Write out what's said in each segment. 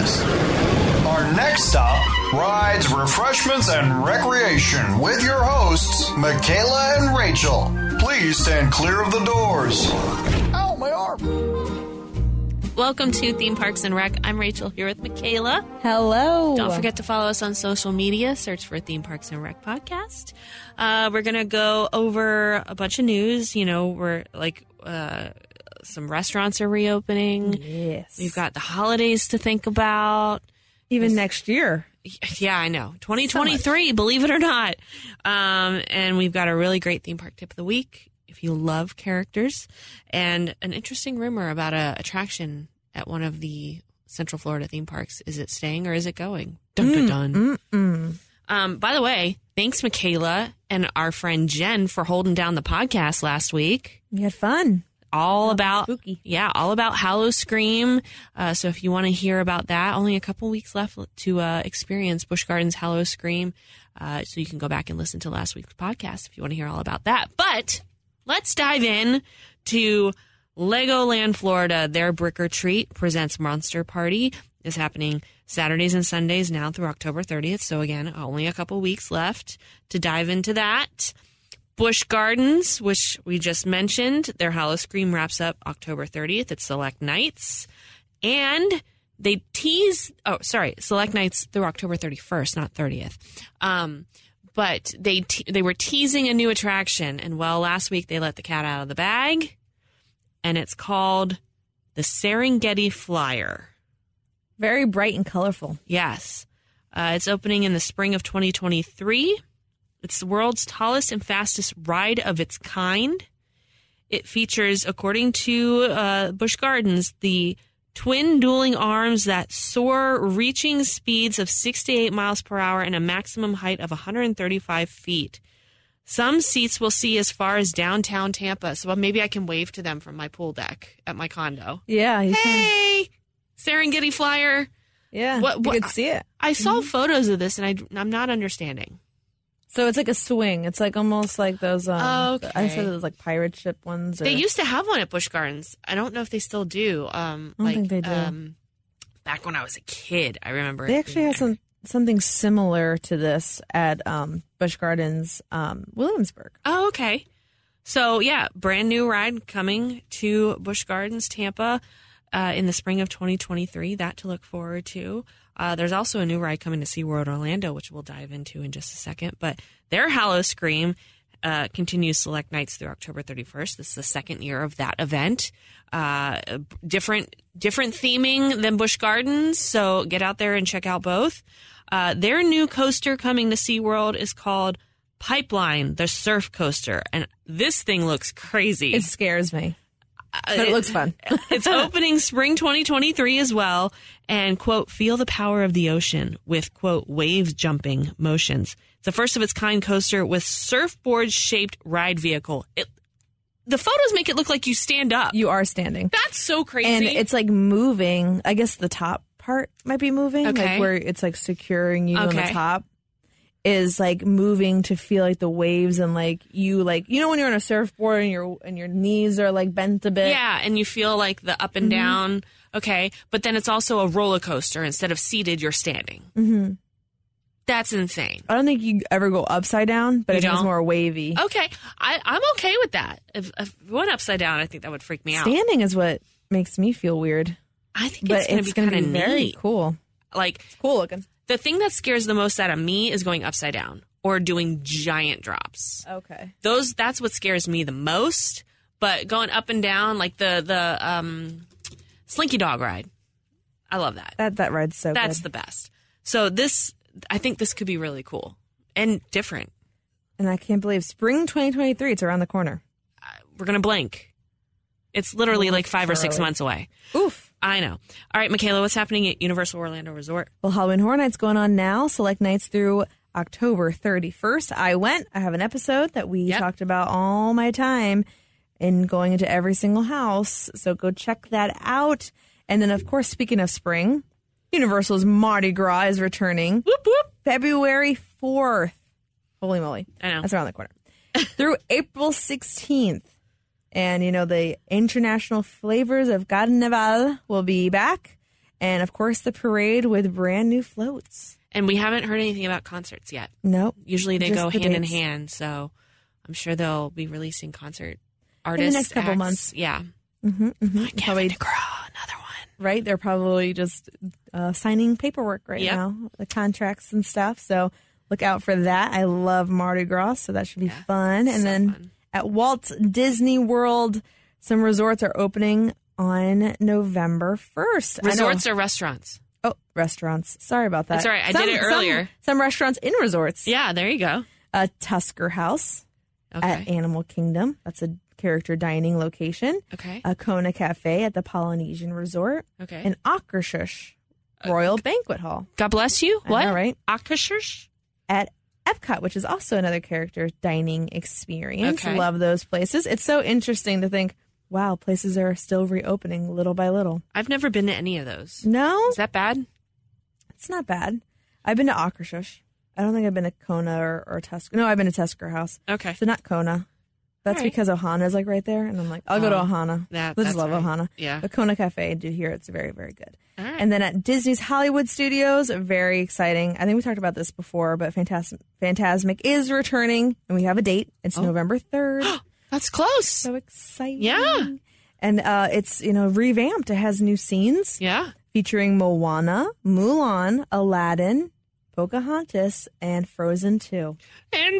Parks. Our next stop, rides, refreshments, and recreation with your hosts, Michaela and Rachel. Please stand clear of the doors. Ow, my arm. Welcome to Theme Parks and Rec. I'm Rachel here with Michaela. Hello. Don't forget to follow us on social media. Search for Theme Parks and Rec Podcast. We're going to go over a bunch of news. You know, we're like... some restaurants are reopening. Yes. We've got the holidays to think about. Even next year. Yeah, I know. 2023, believe it or not. And we've got a really great theme park tip of the week if you love characters. And an interesting rumor about an attraction at one of the Central Florida theme parks. Is it staying or is it going? Dun, dun, dun. By the way, thanks, Michaela and our friend Jen for holding down the podcast last week. We had fun. All about spooky. Yeah, all about Howl-O-Scream. So if you want to hear about that, only a couple weeks left to experience Busch Gardens Howl-O-Scream. So you can go back and listen to last week's podcast if you want to hear all about that. But let's dive in to Legoland Florida. Their Brick or Treat presents Monster Party is happening Saturdays and Sundays now through October 30th. So again, only a couple weeks left to dive into that. Busch Gardens, which we just mentioned, their Howl-O-Scream wraps up October 30th at select nights. And they tease, select nights through October 31st, not 30th. But they were teasing a new attraction. And well, last week they let the cat out of the bag. And it's called the Serengeti Flyer. Very bright and colorful. Yes. It's opening in the spring of 2023. It's the world's tallest and fastest ride of its kind. It features, according to Busch Gardens, the twin dueling arms that soar reaching speeds of 68 miles per hour and a maximum height of 135 feet. Some seats will see as far as downtown Tampa, so maybe I can wave to them from my pool deck at my condo. Yeah. Hey, Serengeti Flyer. Yeah, you could see it. I saw photos of this, and I'm not understanding. So it's like a swing. It's like almost like those. Okay. I said those like pirate ship ones. They used to have one at Busch Gardens. I don't know if they still do. I don't think they do. Back when I was a kid, I remember. They actually have something similar to this at Busch Gardens, Williamsburg. Oh, okay. So yeah, brand new ride coming to Busch Gardens, Tampa, in the spring of 2023. That to look forward to. There's also a new ride coming to SeaWorld Orlando, which we'll dive into in just a second. But their Howl-O-Scream continues select nights through October 31st. This is the second year of that event. Different theming than Busch Gardens, so get out there and check out both. Their new coaster coming to SeaWorld is called Pipeline, the surf coaster. And this thing looks crazy. It scares me. But it looks fun. It's opening spring 2023 as well. And, quote, feel the power of the ocean with, quote, wave jumping motions. It's the first of its kind coaster with surfboard-shaped ride vehicle. The photos make it look like you stand up. You are standing. That's so crazy. And it's like moving. I guess the top part might be moving. Okay. Like where it's like securing you on the Okay. top is like moving to feel like the waves and like you know when you're on a surfboard and your knees are like bent a bit. Yeah, and you feel like the up and down. Okay, but then it's also a roller coaster. Instead of seated, you're standing. Mm-hmm. That's insane. I don't think you ever go upside down, but You I think it's don't? more wavy. Okay, I'm okay with that. If we went upside down, I think that would freak me out. Standing is what makes me feel weird. I think But it's going to be gonna kind of very neat. cool. Like, Cool looking. the thing that scares the most out of me is going upside down or doing giant drops. Okay. That's what scares me the most. But going up and down, like the Slinky Dog ride, I love that. That ride's so That's good. the best. So I think this could be really cool and different. And I can't believe spring 2023, it's around the corner. We're going to blink. It's literally like 5 or 6 early. months away. Oof. I know. All right, Michaela, what's happening at Universal Orlando Resort? Well, Halloween Horror Nights going on now. Select nights through October 31st. I went. I have an episode that we talked about all my time in going into every single house. So go check that out. And then, of course, speaking of spring, Universal's Mardi Gras is returning. Whoop, whoop. February 4th. Holy moly. I know. That's around the corner. Through April 16th. And, the International Flavors of Carnival will be back. And, of course, the parade with brand new floats. And we haven't heard anything about concerts yet. Nope. Usually they Just go the hand in dates. hand, so I'm sure they'll be releasing concert artists. In the next couple acts. months. Yeah. Mm-hmm. Kevin DeGraw, another one. Right? They're probably just signing paperwork right Yep. now, the contracts and stuff. So look out for that. I love Mardi Gras, so that should be fun. And so then fun. at Walt Disney World, some resorts are opening on November 1st. Resorts or restaurants? Oh, restaurants. Sorry about that. That's all right. I did it earlier. Some restaurants in resorts. Yeah, there you go. Tusker House Okay. at Animal Kingdom. That's a character dining location. Okay. A Kona Cafe at the Polynesian Resort. Okay. And Akershus Royal Banquet Hall. God bless you. I What? know, right? Akashers? At Epcot, which is also another character dining experience. Okay. Love those places. It's so interesting to think, wow, places are still reopening little by little. I've never been to any of those. No, Is that bad? it's not bad. I've been to Akershus. I don't think I've been to Kona or Tusker. No, I've been to Tusker House. Okay. So not Kona. That's All right. because Ohana's like right there. And I'm like, I'll go to Ohana. I That's just love right. Ohana. Yeah. The Kona Cafe, I do hear it's very, very good. All right. And then at Disney's Hollywood Studios, very exciting. I think we talked about this before, but Fantasmic is returning, and we have a date. It's November 3rd. That's close. So exciting. Yeah. And it's, revamped. It has new scenes Yeah. featuring Moana, Mulan, Aladdin, Pocahontas, and Frozen 2. In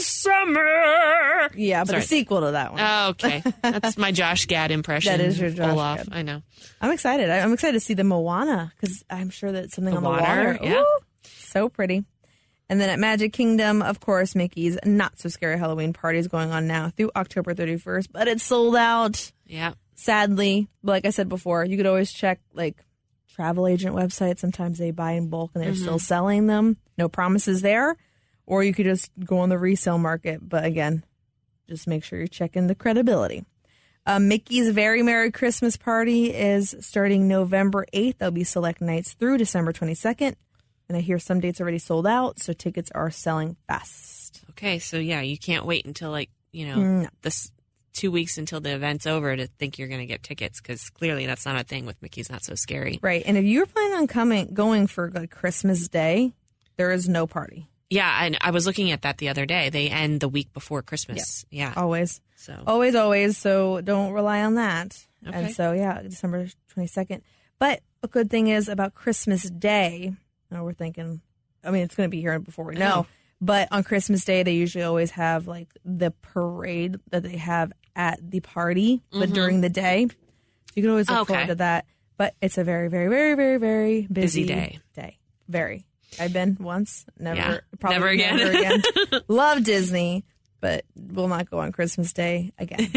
summer. Yeah, but Sorry. the sequel to that one. Oh, okay. That's my Josh Gad impression. That is your Josh Olaf. Gad. I know. I'm excited. I'm excited to see the Moana because I'm sure that something The on the water, water. yeah. Ooh, so pretty. And then at Magic Kingdom, of course, Mickey's Not So Scary Halloween party is going on now through October 31st, but it's sold out. Yeah. Sadly, like I said before, you could always check like travel agent websites. Sometimes they buy in bulk and they're still selling them. No promises there. Or you could just go on the resale market. But again, just make sure you're checking the credibility. Mickey's Very Merry Christmas Party is starting November 8th. There'll be select nights through December 22nd. And I hear some dates already sold out, so tickets are selling fast. Okay. So, yeah, you can't wait until, No. this 2 weeks until the event's over to think you're going to get tickets because clearly that's not a thing with Mickey's Not So Scary. Right. And if you're planning on going for like Christmas Day, there is no party. Yeah. And I was looking at that the other day. They end the week before Christmas. Yeah. Always. So, Always. So don't rely on that. Okay. And so, yeah, December 22nd. But a good thing is about Christmas Day, we're thinking, it's going to be here before we know. But on Christmas Day, they usually always have like the parade that they have at the party, but during the day. You can always look forward to that. But it's a very, very, very, very, very busy day. Very. I've been once. Yeah. Probably Never again. Never again. Love Disney, but will not go on Christmas Day again.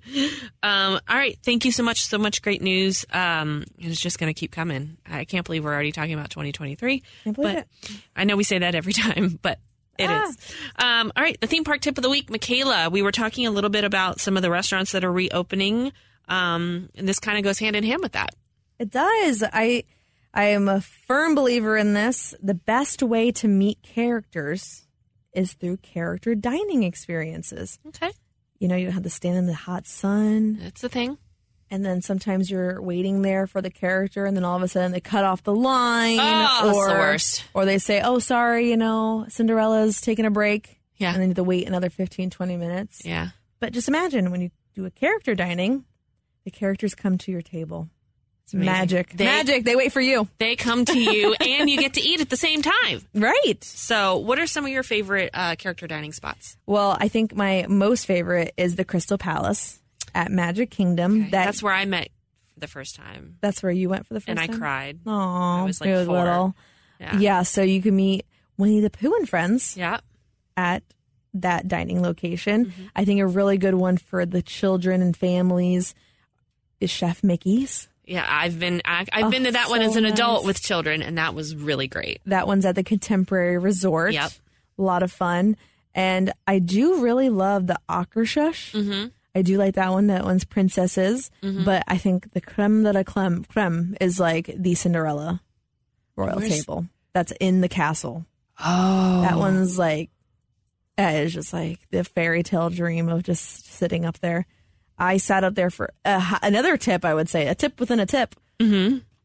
all right. Thank you so much. So much great news. It's just going to keep coming. I can't believe we're already talking about 2023. Can't believe But it. I know we say that every time, but it is. All right. The theme park tip of the week, Michaela. We were talking a little bit about some of the restaurants that are reopening. And this kind of goes hand in hand with that. It does. I am a firm believer in this. The best way to meet characters is through character dining experiences. Okay. You don't have to stand in the hot sun. That's the thing. And then sometimes you're waiting there for the character, and then all of a sudden they cut off the line. Oh, that's the worst. Or they say, oh, sorry, Cinderella's taking a break. Yeah. And then you have to wait another 15, 20 minutes. Yeah. But just imagine when you do a character dining, the characters come to your table. It's Amazing. magic. They- Magic. They wait for you. They come to you and you get to eat at the same time. Right. So what are some of your favorite character dining spots? Well, I think my most favorite is the Crystal Palace at Magic Kingdom. Okay. That's where I met the first time. That's where you went for the first And time? I cried. Aww. I was like you were 4. little. Yeah. Yeah, so you can meet Winnie the Pooh and friends Yeah. at that dining location. Mm-hmm. I think a really good one for the children and families is Chef Mickey's. Yeah, I've been to that one so as an adult nice. with children, and that was really great. That one's at the Contemporary Resort. Yep. A lot of fun. And I do really love the Akershus. Mm-hmm. I do like that one. That one's princesses. But I think the creme de la creme is like the Cinderella royal table. That's in the castle. Oh. That one's like, that is just like the fairy tale dream of just sitting up there. I sat up there for another tip, I would say, a tip within a tip. Mm-hmm.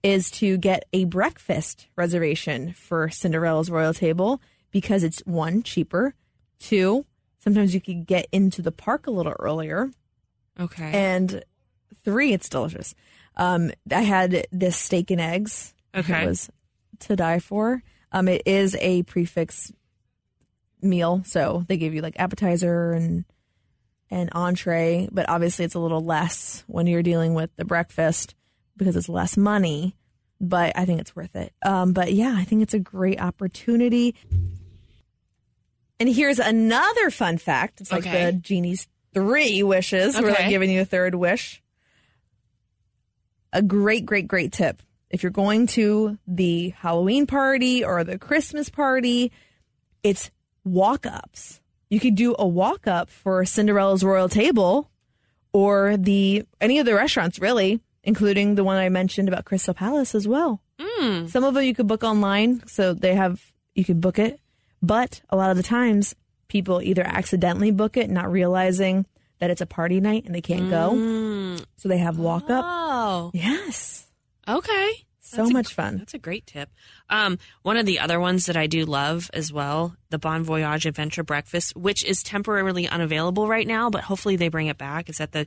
is to get a breakfast reservation for Cinderella's Royal Table because it's 1, cheaper, 2, sometimes you could get into the park a little earlier. Okay. And 3, it's delicious. I had this steak and eggs. Okay. It was to die for. It is a prefix meal, so they give you like appetizer and entree, but obviously it's a little less when you're dealing with the breakfast because it's less money, but I think it's worth it. But yeah, I think it's a great opportunity. And here's another fun fact. It's like the genie's 3 wishes. We're like giving you a 3rd wish. A great, great, great tip. If you're going to the Halloween party or the Christmas party, it's walk-ups. You could do a walk-up for Cinderella's Royal Table or any of the restaurants, really, including the one I mentioned about Crystal Palace as well. Some of them you could book online, so you could book it. But a lot of the times, people either accidentally book it, not realizing that it's a party night and they can't go. So they have walk-up. Oh. Yes. Okay. So much fun. That's a great tip. One of the other ones that I do love as well, the Bon Voyage Adventure Breakfast, which is temporarily unavailable right now, but hopefully they bring it back. It's at the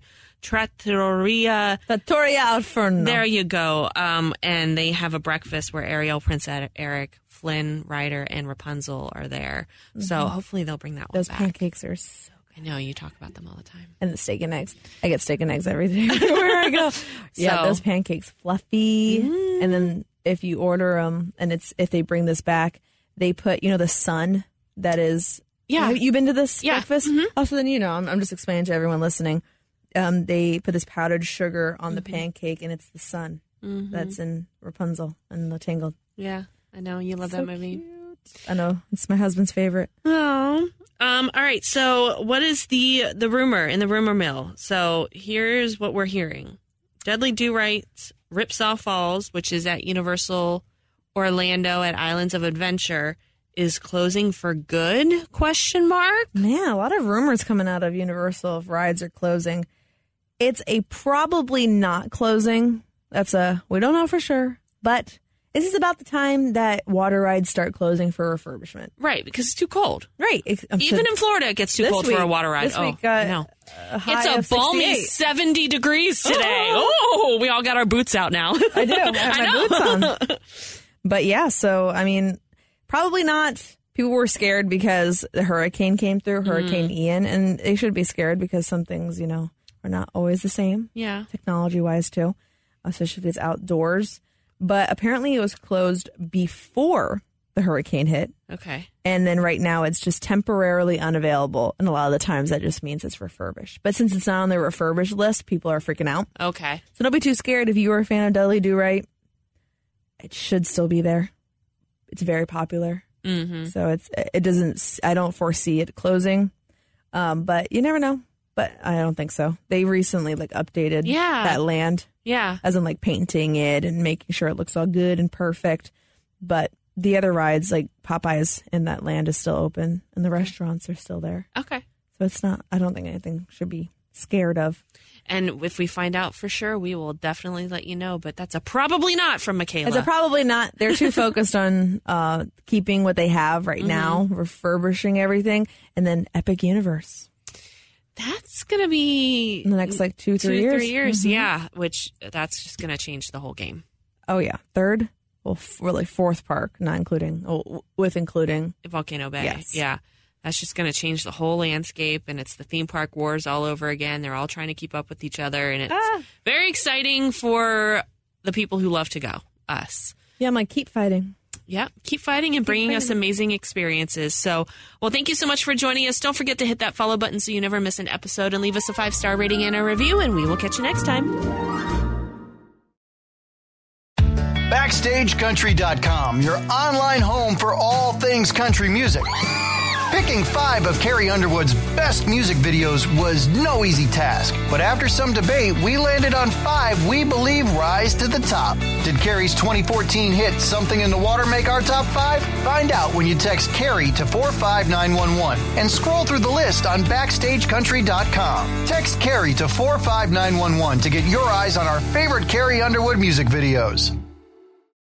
Trattoria Alforno. There you go. And they have a breakfast where Ariel, Prince Eric, Flynn, Ryder, and Rapunzel are there. So hopefully they'll bring that one Those back. pancakes are so I know, you talk about them all the time. And the steak and eggs. I get steak and eggs every day everywhere I go. Yeah, those pancakes, fluffy. And then if you order them, and if they bring this back, they put, the sun that is. Yeah. Have you been to this breakfast? Oh, so then I'm just explaining to everyone listening. They put this powdered sugar on the pancake, and it's the sun that's in Rapunzel and the Tangled. Yeah, I know. You love that movie. Cute. I know. It's my husband's favorite. Oh. All right. So what is the rumor in the rumor mill? So here's what we're hearing. Dudley Do-Right's Ripsaw Falls, which is at Universal Orlando at Islands of Adventure, is closing for good? ? Man, a lot of rumors coming out of Universal if rides are closing. It's a probably not closing. We don't know for sure, but this is about the time that water rides start closing for refurbishment. Right, because it's too cold. Right. Even in Florida, it gets too cold for a water ride. This week got it's a balmy 70 degrees today. Oh, we all got our boots out now. I do. I have my boots on. But yeah, so, probably not. People were scared because the hurricane came through, Hurricane Ian, and they should be scared because some things, are not always the same. Yeah. Technology-wise, too, especially if it's outdoors. But apparently it was closed before the hurricane hit. Okay. And then right now it's just temporarily unavailable. And a lot of the times that just means it's refurbished. But since it's not on the refurbished list, people are freaking out. Okay. So don't be too scared if you were a fan of Dudley Do-Right. It should still be there. It's very popular. Mm-hmm. So I don't foresee it closing. But you never know. But I don't think so. They recently updated that land. Yeah. As in painting it and making sure it looks all good and perfect. But the other rides, like Popeyes in that land, is still open and the restaurants are still there. Okay. So I don't think anything should be scared of. And if we find out for sure, we will definitely let you know. But that's a probably not from Michaela. It's a probably not. They're too focused on keeping what they have right now, refurbishing everything, and then Epic Universe. That's going to be in the next 2-3 years. 3 years, yeah. Which that's just going to change the whole game. Oh yeah, third, really fourth park, not including including Volcano Bay. Yes. Yeah, that's just going to change the whole landscape, and it's the theme park wars all over again. They're all trying to keep up with each other, and it's very exciting for the people who love to go. Us. Yeah, I'm keep fighting. Yeah, keep fighting and bringing us amazing experiences. So, well, thank you so much for joining us. Don't forget to hit that follow button so you never miss an episode, and leave us a 5-star rating and a review, and we will catch you next time. BackstageCountry.com, your online home for all things country music. Picking 5 of Carrie Underwood's best music videos was no easy task, but after some debate, we landed on 5 we believe rise to the top. Did Carrie's 2014 hit Something in the Water make our top 5? Find out when you text Carrie to 45911 and scroll through the list on BackstageCountry.com. Text Carrie to 45911 to get your eyes on our favorite Carrie Underwood music videos.